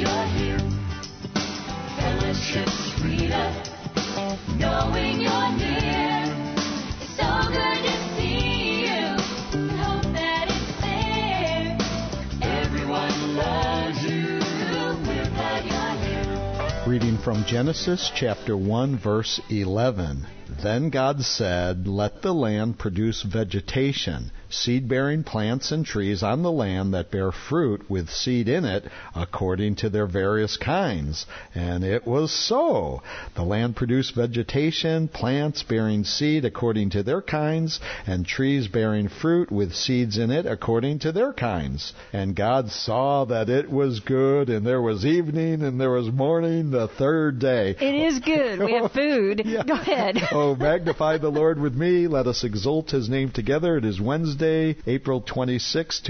you're here. Fellowship's freedom, knowing you're near. It's so good to see you. Hope that it's there. Everyone loves you. We're glad you're here. Reading from Genesis chapter 1, verse 11. Then God said, "Let the land produce vegetation, seed-bearing plants and trees on the land that bear fruit with seed in it, according to their various kinds." And it was so. The land produced vegetation, plants bearing seed according to their kinds, and trees bearing fruit with seeds in it according to their kinds. And God saw that it was good, and there was evening, and there was morning, the third day. It is good. We have food. Yeah. Go ahead. Oh, magnify the Lord with me. Let us exalt His name together. It is Wednesday, April 26,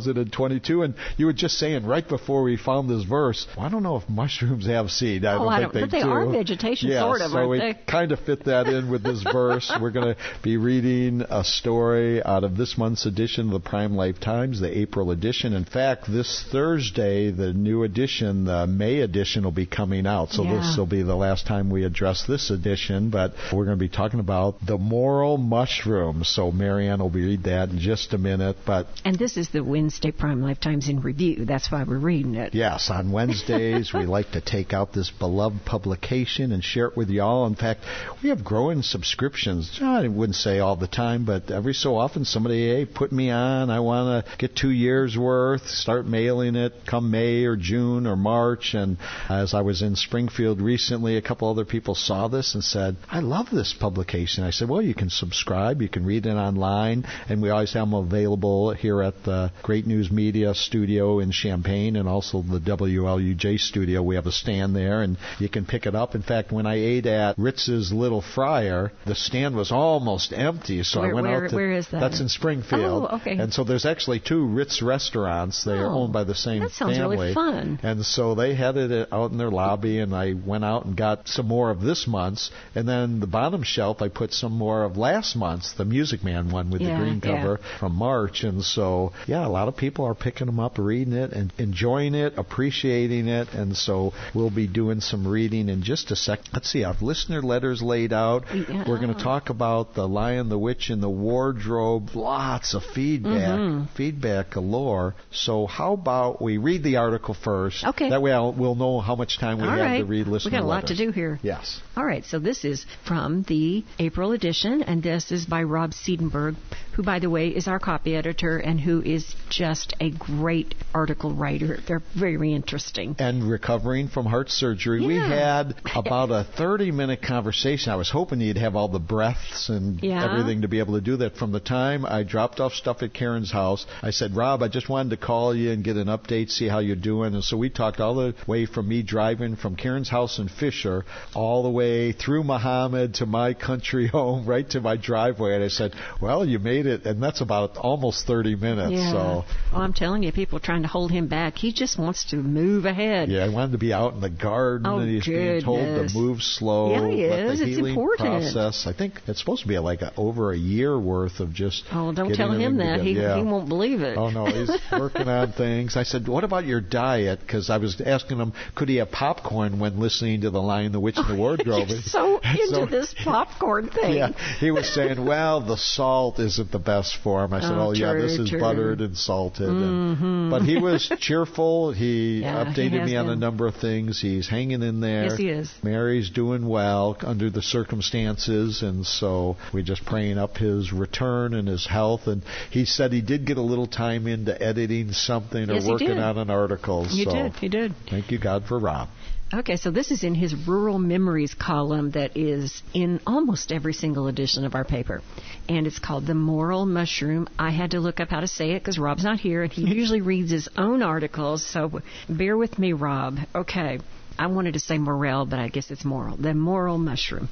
2022. And you were just saying right before we found this verse, well, I don't know if mushrooms have seed. I don't think they do. But they are vegetation, sort of, so aren't they? we kind of fit that in with this verse. We're going to be reading a story out of this month's edition of the Prime Life Times, the April edition. In fact, this Thursday, the new edition, the May edition, will be coming out. So this will be the last time we address this edition. But we're going to be talking about the moral mushroom. So Marianne will read that in just a minute. And this is the Wednesday Prime Life Times in Review. That's why we're reading it. Yes, on Wednesdays we like to take out this beloved publication and share it with y'all. In fact, we have growing subscriptions. I wouldn't say all the time, but every so often somebody, hey, put me on. I want to get 2 years worth. Start mailing it come May or June or March. And as I was in Springfield recently, a couple other people saw this and said, I love this publication. I said, well, you can subscribe. You can read it online. And we always have them available here at the Great News Media studio in Champaign and also the WLUJ studio. We have a stand there, and you can pick it up. In fact, when I ate at Ritz's Little Fryer, the stand was almost empty. So I went out to... Where is that? That's in Springfield. Oh, okay. And so there's actually 2 Ritz restaurants. They are owned by the same family. That sounds really fun. And so they had it out in their lobby, and I went out and got some more of this month's. And then the bottom shelf, I put some more of last month's, the Music Man one with the green cover from March. And so, a lot of people are picking them up, reading it, and enjoying it, appreciating it. And so we'll be doing some reading in just a sec. Let's see, I have listener letters laid out. Yeah. We're going to talk about The Lion, the Witch, and the Wardrobe. Lots of feedback. Feedback galore. So how about we read the article first? Okay. That way we'll know how much time we have to read listener letters. We got a lot to do here. Yes. All right, so this is from the April edition, and this is by Rob Seidenberg, who, by the way, is our copy editor and who is just a great article writer. They're very interesting. And recovering from heart surgery. We had about a 30-minute conversation. I was hoping you'd have all the breaths and everything to be able to do that. From the time I dropped off stuff at Karen's house, I said, Rob, I just wanted to call you and get an update, see how you're doing. And so we talked all the way from me driving from Karen's house in Fisher all the way through Muhammad to my country home, right to my driveway. And I said, well, you made it. And that's about almost 30 minutes. Yeah. So. Well, I'm telling you, people are trying to hold him back. He just wants to move ahead. Yeah, I wanted to be out in the garden, and he's being told to move slow. Yeah, he is. The it's healing important. process. I think it's supposed to be like over a year worth of just. Oh, don't tell him that. He won't believe it. Oh no, he's working on things. I said, what about your diet? Because I was asking him, could he have popcorn when listening to The Lion, the Witch, and the Wardrobe? You're so into this popcorn thing. Yeah, he was saying, well, the salt isn't the best for him. I said, this is buttered and salted. But he was cheerful. He updated me on a number of things. He's hanging in there. Yes, he is. Mary's doing well under the circumstances, and so we're just praying up his return and his health. And he said he did get a little time into editing something or working on an article. He did. Thank you, God, for Rob. Okay, so this is in his Rural Memories column that is in almost every single edition of our paper. And it's called The Moral Mushroom. I had to look up how to say it because Rob's not here, and he usually reads his own articles, so bear with me, Rob. Okay, I wanted to say morel, but I guess it's moral. The Moral Mushroom.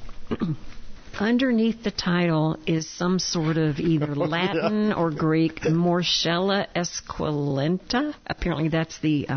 Underneath the title is some sort of either Latin or Greek, Morchella esculenta. Apparently that's the,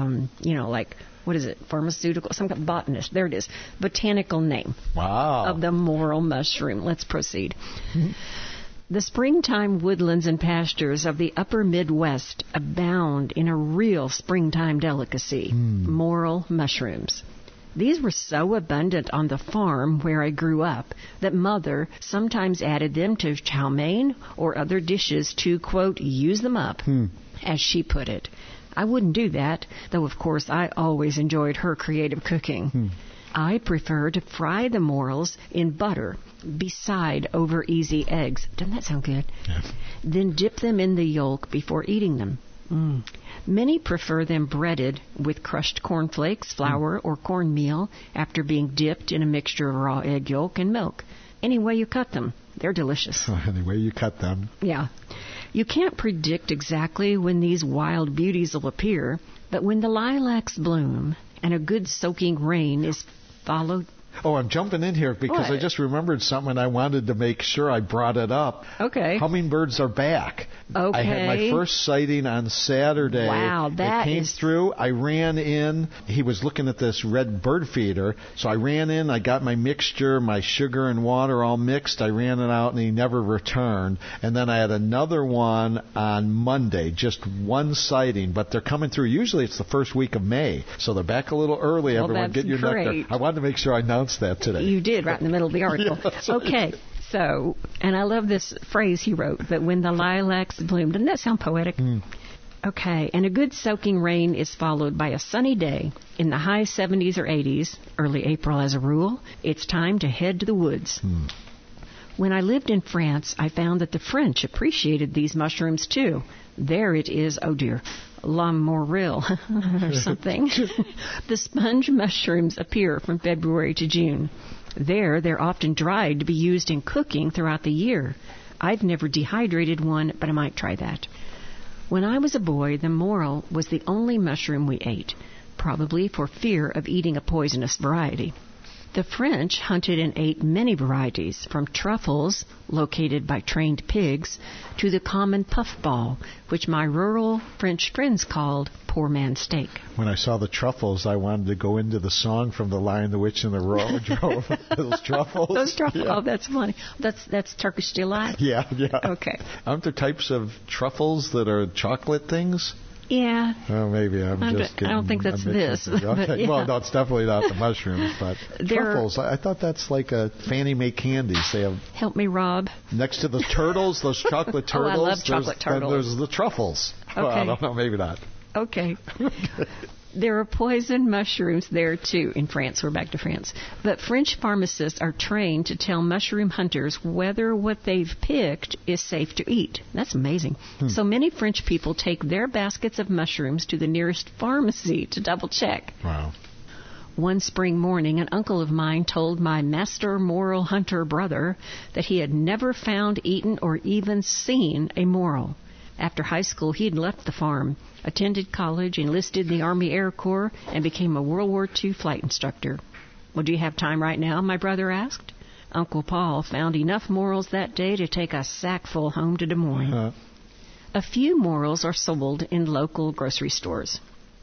what is it, pharmaceutical, some kind of botanist. There it is. Botanical name. Wow. Of the moral mushroom. Let's proceed. The springtime woodlands and pastures of the upper Midwest abound in a real springtime delicacy, morel mushrooms. These were so abundant on the farm where I grew up that Mother sometimes added them to chow mein or other dishes to, quote, use them up, as she put it. I wouldn't do that, though of course I always enjoyed her creative cooking. I prefer to fry the morels in butter beside over-easy eggs. Doesn't that sound good? Yeah. Then dip them in the yolk before eating them. Many prefer them breaded with crushed cornflakes, flour, or cornmeal after being dipped in a mixture of raw egg yolk and milk. Any way you cut them, they're delicious. Any way you cut them. Yeah. You can't predict exactly when these wild beauties will appear, but when the lilacs bloom and a good soaking rain is followed. Oh, I'm jumping in here because What? I just remembered something and I wanted to make sure I brought it up. Okay. Hummingbirds are back. I had my Okay. first sighting on Saturday. Wow, that it came is- through. I ran in. He was looking at this red bird feeder. So I ran in. I got my mixture, my sugar and water all mixed. I ran it out and he never returned. And then I had another one on Monday, just one sighting. But they're coming through. Usually it's the first week of May. So they're back a little early. Well, Everyone that's get your nectar. great. I wanted to make sure I announced that today. You did, right in the middle of the article. Yes. Okay. So, and I love this phrase he wrote, that when the lilacs bloom. Doesn't that sound poetic? Okay, and a good soaking rain is followed by a sunny day in the high 70s or 80s, early April as a rule. It's time to head to the woods. When I lived in France, I found that the French appreciated these mushrooms too. There it is, oh dear, La Morille or something. The sponge mushrooms appear from February to June. There, they're often dried to be used in cooking throughout the year. I've never dehydrated one, but I might try that. When I was a boy, the morel was the only mushroom we ate, probably for fear of eating a poisonous variety. The French hunted and ate many varieties, from truffles, located by trained pigs, to the common puffball, which my rural French friends called poor man's steak. When I saw the truffles, I wanted to go into the song from The Lion, the Witch, and the Wardrobe. Those truffles. Those truffles, Yeah. oh, that's funny. That's Turkish delight. Yeah, yeah. Okay. Aren't there types of truffles that are chocolate things? Yeah. Oh, maybe I'm I just don't- I don't think I'm that's mixing this, things. but Okay. yeah. Well, no, it's definitely not the mushrooms, but There- truffles. I thought that's like a Fannie Mae candies. They have Help me, Rob. next to the turtles, those chocolate Oh, I turtles. love chocolate then turtles. there's the truffles. Well, I Okay. don't know, maybe not. Okay. There are poison mushrooms there, too, in France. We're back to France. But French pharmacists are trained to tell mushroom hunters whether what they've picked is safe to eat. That's amazing. So many French people take their baskets of mushrooms to the nearest pharmacy to double check. Wow. One spring morning, an uncle of mine told my master morel hunter brother that he had never found, eaten, or even seen a morel. After high school, he had left the farm, attended college, enlisted in the Army Air Corps, and became a World War II flight instructor. Well, do you have time right now? My brother asked. Uncle Paul found enough morels that day to take a sackful home to Des Moines. A few morels are sold in local grocery stores.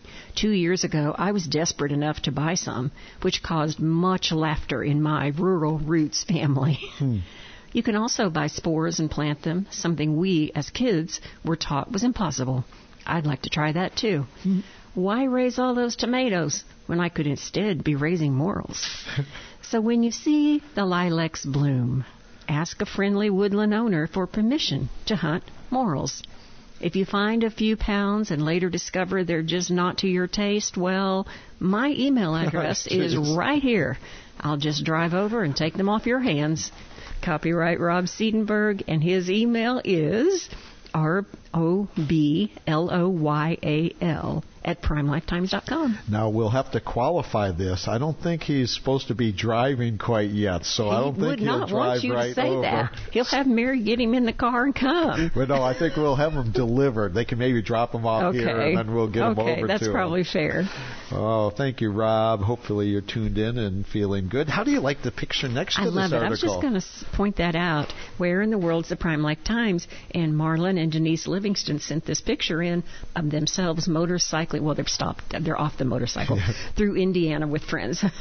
2 years ago, I was desperate enough to buy some, which caused much laughter in my rural roots family. You can also buy spores and plant them, something we, as kids, were taught was impossible. I'd like to try that, too. Why raise all those tomatoes when I could instead be raising morels? So when you see the lilacs bloom, ask a friendly woodland owner for permission to hunt morels. If you find a few pounds and later discover they're just not to your taste, well, my email address is Jeez. right here. I'll just drive over and take them off your hands. Copyright Rob Seidenberg, and his email is ROBLOYAL@primelifetimes.com. Now, we'll have to qualify this. I don't think he's supposed to be driving quite yet, so I don't He think would he'll not drive want you right to say over. that. He'll have Mary get him in the car and come. But no, I think we'll have them delivered. They can maybe drop them off Okay. here, and then we'll get them over Okay, that's to probably him. fair. Oh, thank you, Rob. Hopefully you're tuned in and feeling good. How do you like the picture next to I this love it. article? I was just going to point that out. Where in the world's the Prime Life Times? And Marlon and Denise Livingston sent this picture in of themselves motorcycling. Well, they've stopped. They're off the motorcycle through Indiana with friends.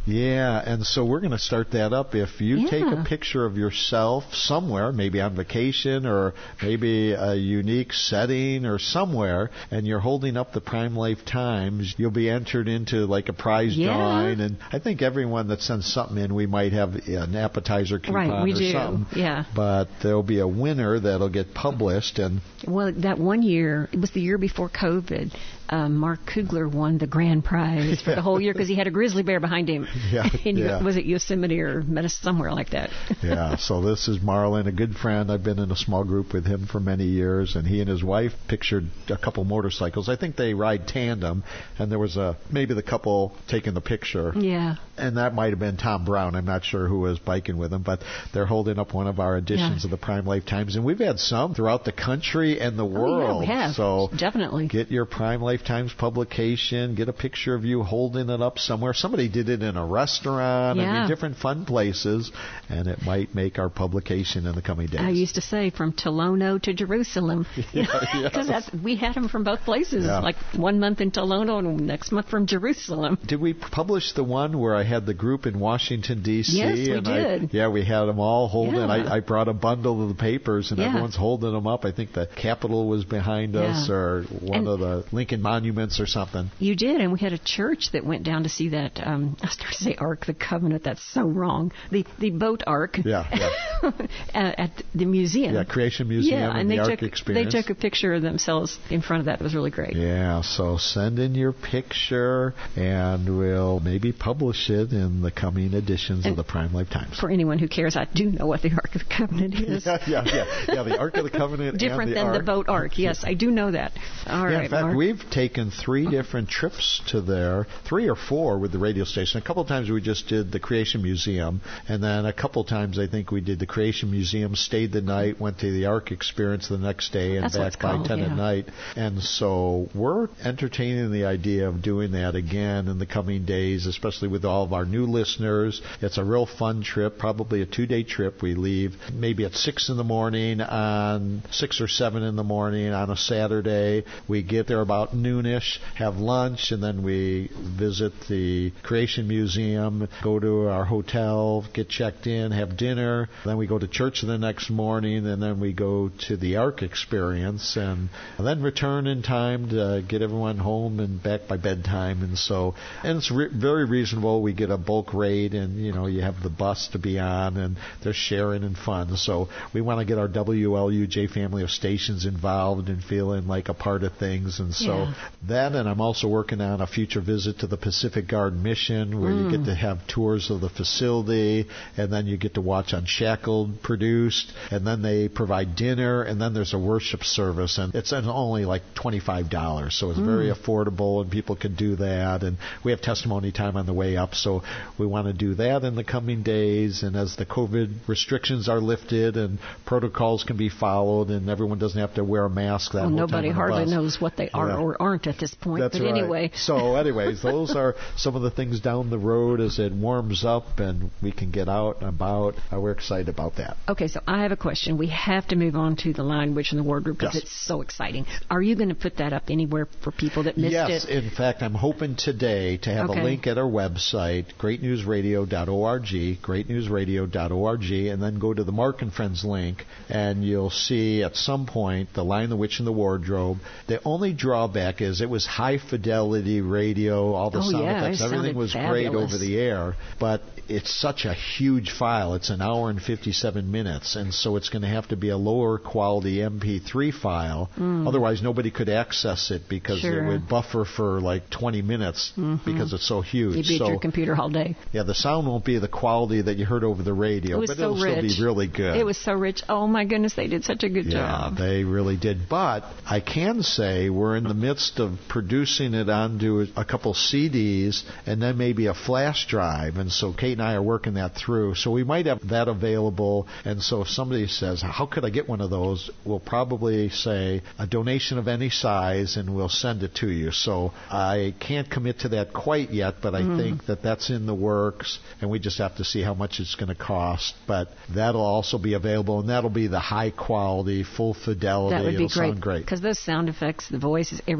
Yeah, and so we're going to start that up. If you take a picture of yourself somewhere, maybe on vacation or maybe a unique setting or somewhere, and you're holding up the Prime Life Times, you'll be entered into like a prize drawing. And I think everyone that sends something in, we might have an appetizer coupon or something. Yeah. But there'll be a winner that'll get published. And well, that one year, it was the year before COVID, Mark Kugler won the grand prize for the whole year because he had a grizzly bear behind him. Was it Yosemite or somewhere like that? Yeah, so this is Marlon, a good friend. I've been in a small group with him for many years, and he and his wife pictured a couple motorcycles. I think they ride tandem, and there was maybe the couple taking the picture. Yeah. And that might have been Tom Brown. I'm not sure who was biking with him, but they're holding up one of our editions of the Prime Life Times, and we've had some throughout the country and the world. Yeah, we have. So definitely get your Prime Life Times publication, get a picture of you holding it up somewhere. Somebody did it in a restaurant, I mean, different fun places, and it might make our publication in the coming days. I used to say from Tolono to Jerusalem, because we had them from both places, like 1 month in Tolono and next month from Jerusalem. Did we publish the one where I had the group in Washington, D.C.? Yes, we did. We had them all holding. I brought a bundle of the papers, and everyone's holding them up. I think the Capitol was behind us, or one of the Lincoln monuments or something. You did, and we had a church that went down to see that. I was trying to say Ark the Covenant. That's so wrong. The boat Ark. At the museum. Yeah, Creation Museum and the Ark Experience. They took a picture of themselves in front of that. It was really great. Yeah, so send in your picture, and we'll maybe publish it in the coming editions of the Prime Life Times. For anyone who cares, I do know what the Ark of the Covenant is. The Ark of the Covenant different and than Ark. The boat Ark. Yes, I do know that. All right, in fact, Mark. we've taken 3 different trips to there, 3 or 4 with the radio station. A couple of times we just did the Creation Museum, and then a couple of times I think we did the Creation Museum, stayed the night, went to the Ark Experience the next day, and back by 10 at night. And so we're entertaining the idea of doing that again in the coming days, especially with all of our new listeners. It's a real fun trip, probably a 2-day trip. We leave maybe at 6 in the morning on 6 or 7 in the morning on a Saturday. We get there about noonish, have lunch, and then we visit the Creation Museum, go to our hotel, get checked in, have dinner. Then we go to church the next morning, and then we go to the Ark Experience, and then return in time to get everyone home and back by bedtime. And it's very reasonable. We get a bulk rate, and you have the bus to be on, and there's sharing and fun. So we want to get our WLUJ family of stations involved and feeling like a part of things. And so that, and I'm also working on a future visit to the Pacific Guard Mission, where you get to have tours of the facility, and then you get to watch Unshackled produced, and then they provide dinner, and then there's a worship service, and it's only like $25, so it's very affordable, and people can do that. And we have testimony time on the way up, so we want to do that in the coming days. And as the COVID restrictions are lifted and protocols can be followed, and everyone doesn't have to wear a mask that whole time nobody on the hardly bus. knows what they are or aren't at this point. That's but right. Anyway. So anyways, those are some of the things down the road as it warms up and we can get out and about. We're excited about that. Okay, so I have a question. We have to move on to the Lion, Witch, and the Wardrobe because it's so exciting. Are you going to put that up anywhere for people that missed it? Yes, in fact, I'm hoping today to have a link at our website, greatnewsradio.org, greatnewsradio.org, and then go to the Mark and Friends link, and you'll see at some point the Lion, the Witch, and the Wardrobe. The only drawback is it was high-fidelity radio, all the sound effects, everything was great over the air, but it's such a huge file. It's an hour and 57 minutes, and so it's going to have to be a lower quality MP3 file. Otherwise, nobody could access it because it would buffer for like 20 minutes because it's so huge. You'd be at your computer all day. Yeah, the sound won't be the quality that you heard over the radio, but it'll still be really good. It was so rich. Oh, my goodness, they did such a good job. Yeah, they really did. But I can say we're in the midst of producing it onto a couple CDs and then maybe a flash drive, and so Kate and I are working that through. So we might have that available, and so if somebody says, how could I get one of those, we'll probably say a donation of any size, and we'll send it to you. So I can't commit to that quite yet, but I think that that's in the works, and we just have to see how much it's going to cost. But that'll also be available, and that'll be the high quality, full fidelity. That would be It'll sound great. Because those sound effects, the voices, everything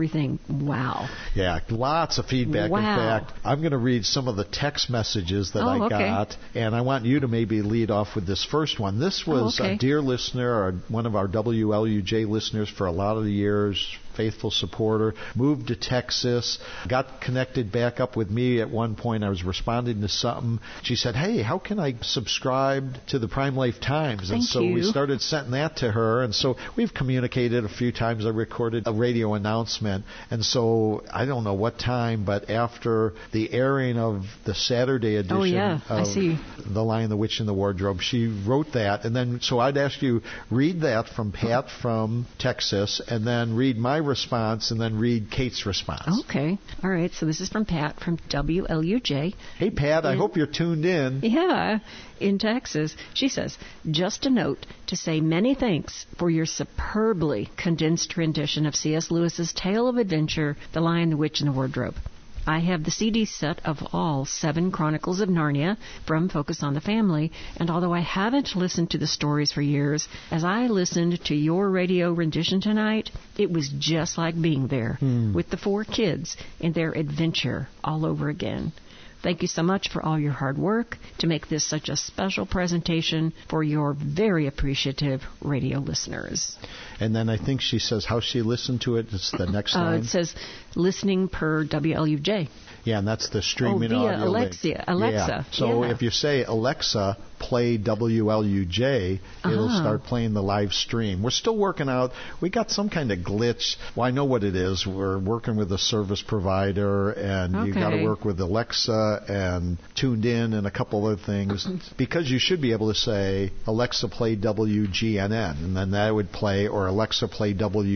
everything. Wow. Yeah, lots of feedback. Wow. In fact, I'm going to read some of the text messages that I okay. got, and I want you to maybe lead off with this first one. This was okay. a dear listener, or one of our WLUJ listeners for a lot of the years, faithful supporter, moved to Texas, got connected back up with me at one point. I was responding to something. She said, hey, how can I subscribe to the Prime Life Times? And so we started sending that to her. And so we've communicated a few times. I recorded a radio announcement. And so I don't know what time, but after the airing of the Saturday edition of The Lion, the Witch, and the Wardrobe, she wrote that. And then so I'd ask you, read that from Pat from Texas, and then read my response, and then read Kate's response. Okay. All right. So this is from Pat from WLUJ. Hey, Pat, I hope you're tuned in. Yeah, in Texas. She says, just a note to say many thanks for your superbly condensed rendition of C.S. Lewis's Tale of Adventure, The Lion, the Witch, and the Wardrobe. I have the CD set of all 7 Chronicles of Narnia from Focus on the Family, and although I haven't listened to the stories for years, as I listened to your radio rendition tonight, it was just like being there with the 4 kids in their adventure all over again. Thank you so much for all your hard work to make this such a special presentation for your very appreciative radio listeners. And then I think she says how she listened to it. It's the next line. It says listening per WLUJ. Yeah, and that's the streaming via audio Alexa. link. Alexa. Yeah. So if you say, Alexa, play WLUJ, it'll start playing the live stream. We're still working out. We got some kind of glitch. Well, I know what it is. We're working with a service provider, and you got to work with Alexa and Tuned In and a couple other things, because you should be able to say, Alexa, play WGNN, and then that would play, or Alexa, play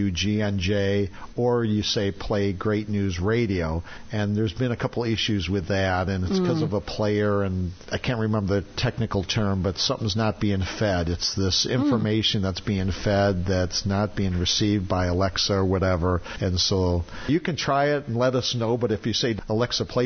WGNJ, or you say, play Great News Radio. And there's been a couple issues with that, and it's because of a player, and I can't remember the technical term, but something's not being fed. It's this information that's being fed that's not being received by Alexa or whatever. And so you can try it and let us know, but if you say, Alexa, play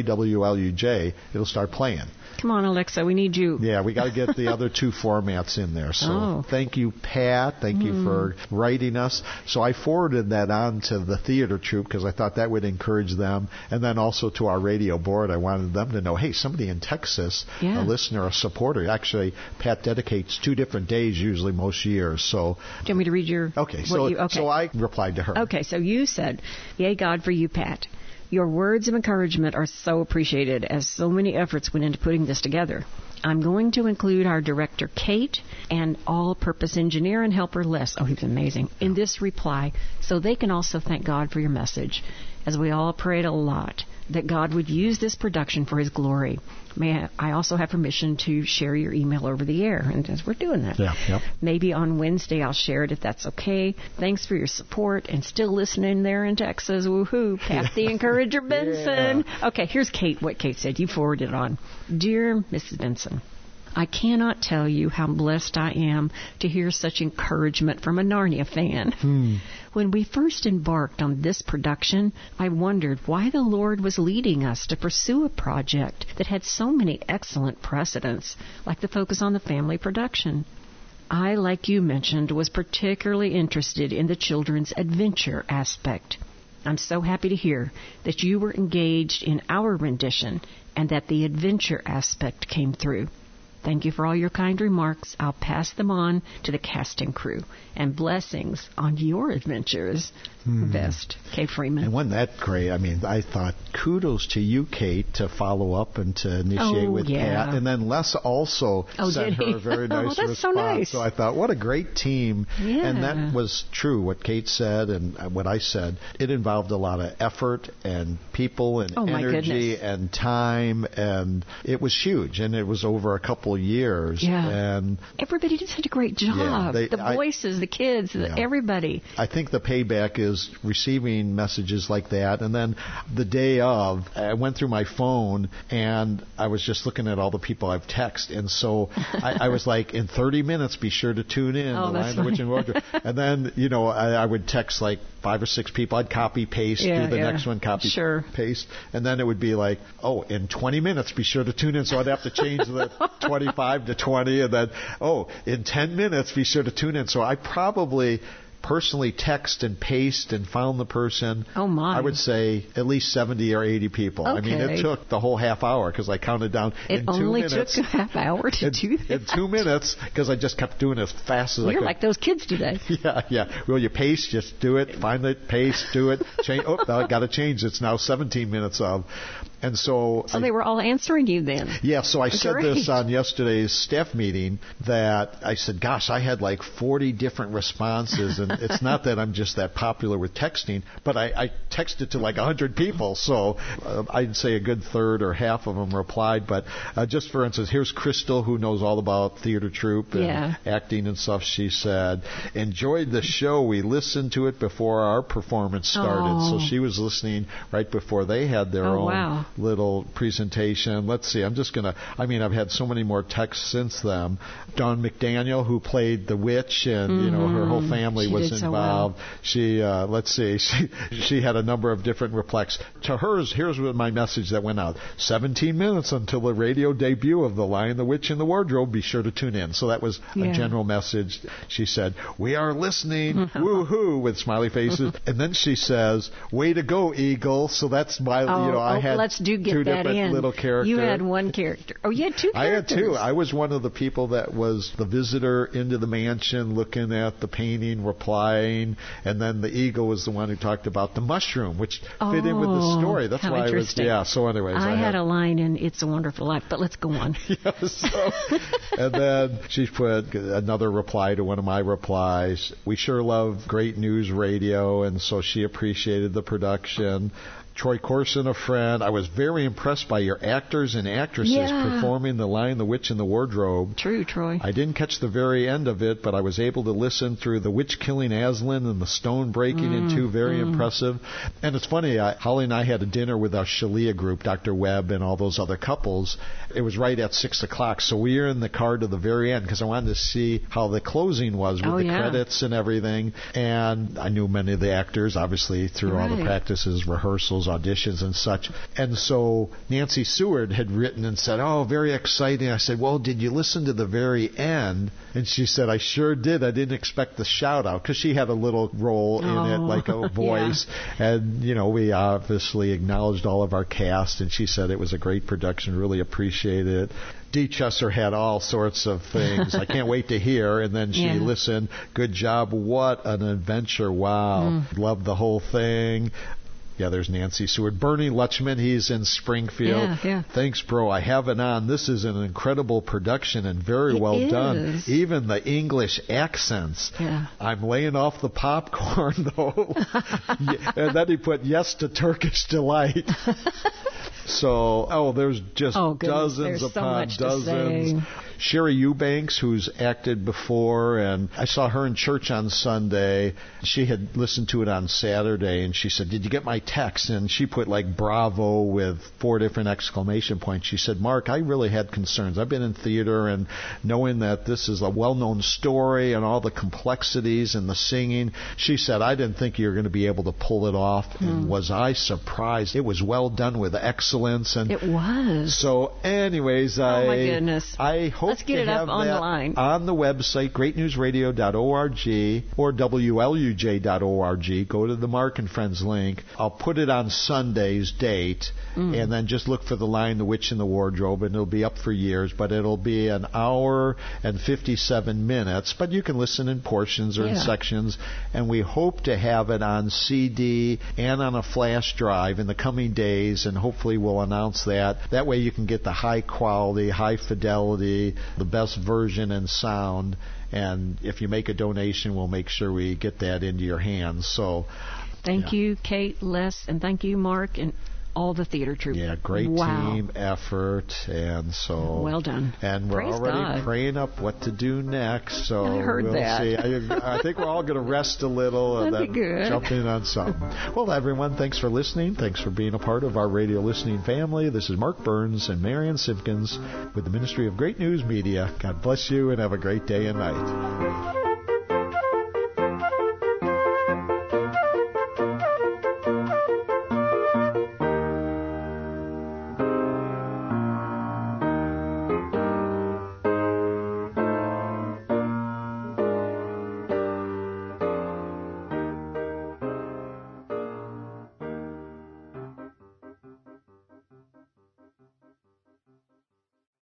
WLUJ, it'll start playing. Come on, Alexa, we need you. Yeah, we got to get the other 2 formats in there. So thank you, Pat. Thank you for writing us. So I forwarded that on to the theater troupe because I thought that would encourage them. And then also to our radio board, I wanted them to know, hey, somebody in Texas, a listener, a supporter. Actually, Pat dedicates 2 different days, usually most years. So, do you want me to read your... Okay, so I replied to her. Okay, so you said, yay, God, for you, Pat. Your words of encouragement are so appreciated, as so many efforts went into putting this together. I'm going to include our director, Kate, and all-purpose engineer and helper, Les. Oh, he was amazing. In this reply, so they can also thank God for your message, as we all prayed a lot that God would use this production for His glory. May I also have permission to share your email over the air, and as we're doing that. Maybe on Wednesday I'll share it if that's okay. Thanks for your support and still listening there in Texas. Woohoo. Pat the Encourager Benson. Okay, here's Kate, what Kate said. You forwarded it on. Dear Mrs. Benson, I cannot tell you how blessed I am to hear such encouragement from a Narnia fan. When we first embarked on this production, I wondered why the Lord was leading us to pursue a project that had so many excellent precedents, like the Focus on the Family production. I, like you mentioned, was particularly interested in the children's adventure aspect. I'm so happy to hear that you were engaged in our rendition and that the adventure aspect came through. Thank you for all your kind remarks. I'll pass them on to the casting crew. And blessings on your adventures. Best, Kay Freeman. And wasn't that great? I mean, I thought kudos to you, Kate, to follow up and to initiate with Pat. And then Les also sent her a very nice response. So nice. So I thought, what a great team. Yeah. And that was true, what Kate said and what I said. It involved a lot of effort and people and energy and time, and it was huge. And it was over a couple of years. Yeah. And everybody did such a great job. The voices, the kids, everybody. I think the payback is receiving messages like that. And then the day of, I went through my phone and I was just looking at all the people I've texted. And so I was like, in 30 minutes, be sure to tune in. Oh, The Lion, the Witch, and Wardrobe. And then, I would text like 5 or 6 people. I'd copy, paste, do the next one, copy, paste. And then it would be like, in 20 minutes, be sure to tune in. So I'd have to change the 25 to 20. And then, in 10 minutes, be sure to tune in. So I probably personally text and paste and found the person, Oh, my. I would say at least 70 or 80 people. I mean, Okay. it took the whole half hour because I counted down It in 2 only minutes. took a half hour to do that. In 2 minutes, because I just kept doing it as fast as I You're could. like those kids today. Yeah. Will you paste? Just do it. Find it. Paste. Do it. Change. Oh, I got to change. It's now 17 minutes of. And so. So they were all answering you then. Yeah, so I said this Great. on yesterday's staff meeting that I said, gosh, I had like 40 different responses, and it's not that I'm just that popular with texting, but I texted to like 100 people, so I'd say a good third or half of them replied. But just for instance, here's Crystal, who knows all about theater troupe and Yeah. acting and stuff. She said, enjoyed the show. We listened to it before our performance started. Oh. So she was listening right before they had their Oh, own wow. little presentation. Let's see. I'm just going to, I've had so many more texts since then. Dawn McDaniel, who played the witch, and, her whole family She was did so involved. well. She, let's see, she had a number of different replies. To hers, here's what my message that went out. 17 minutes until the radio debut of The Lion, the Witch, and the Wardrobe. Be sure to tune in. So that was Yeah. a general message. She said, we are listening, woo-hoo, with smiley faces. And then she says, way to go, Eagle. So that's my, I had let's two get that different in. little characters. You had one character. Oh, you had two I had characters. two. I was one of the people that was the visitor into the mansion, looking at the painting, replying, and then the eagle was the one who talked about the mushroom, which fit in with the story. That's how why I was. interesting. Yeah. So, anyways, I had a line in It's a Wonderful Life, but let's go on. Yeah, so, and then she put another reply to one of my replies. We sure love Great News Radio, and so she appreciated the production. Troy Corson, a friend. I was very impressed by your actors and actresses Yeah. performing The Lion, the Witch, and the Wardrobe. True, Troy. I didn't catch the very end of it, but I was able to listen through the witch killing Aslan and the stone breaking in two. Very impressive. And it's funny, Holly and I had a dinner with our Shalia group, Dr. Webb and all those other couples. It was right at 6 o'clock, so we were in the car to the very end because I wanted to see how the closing was with the credits and everything. And I knew many of the actors, obviously, through all the Right. practices, rehearsals, auditions, and such. And so Nancy Seward had written and said, oh, very exciting. I said, well, did you listen to the very end? And she said, I sure did. I didn't expect the shout out because she had a little role in it, like a voice. And, we obviously acknowledged all of our cast, and she said it was a great production, really appreciated it. Dee Chesser had all sorts of things. I can't wait to hear. And then she listened. Good job. What an adventure. Wow. Loved the whole thing. Yeah, there's Nancy Seward. Bernie Lutchman, he's in Springfield. Yeah. Thanks, bro. I have it on. This is an incredible production and very well done. is. Even the English accents. Yeah. I'm laying off the popcorn, though. And then he put, yes to Turkish delight. So, there's just dozens There's so upon much to dozens. say. Sherry Eubanks, who's acted before, and I saw her in church on Sunday. She had listened to it on Saturday, and she said, did you get my text? And she put like bravo with 4 different exclamation points. She said, Mark, I really had concerns. I've been in theater, and knowing that this is a well-known story and all the complexities and the singing, she said, I didn't think you were going to be able to pull it off. And was I surprised? It was well done with excellence. And It was. so anyways, Oh, my goodness. I hope Let's get to it up have that online. on the website, greatnewsradio.org or WLUJ.org. Go to the Mark and Friends link. I'll put it on Sunday's date, and then just look for The Lion, the Witch, and the Wardrobe, and it'll be up for years, but it'll be an hour and 57 minutes, but you can listen in portions or in sections, and we hope to have it on CD and on a flash drive in the coming days, and hopefully we'll announce that. That way you can get the high quality, high fidelity, the best version and sound, and if you make a donation, we'll make sure we get that into your hands. So Thank you, Kate, Les, and thank you, Mark, and all the theater troupe. yeah, great team effort, and so well done. And we're Praise already God. praying up what to do next. So I heard we'll that. see. I think we're all going to rest a little and That'd then be good. jump in on something. Well, everyone, thanks for listening. Thanks for being a part of our radio listening family. This is Mark Burns and Marian Simpkins with the Ministry of Great News Media. God bless you and have a great day and night.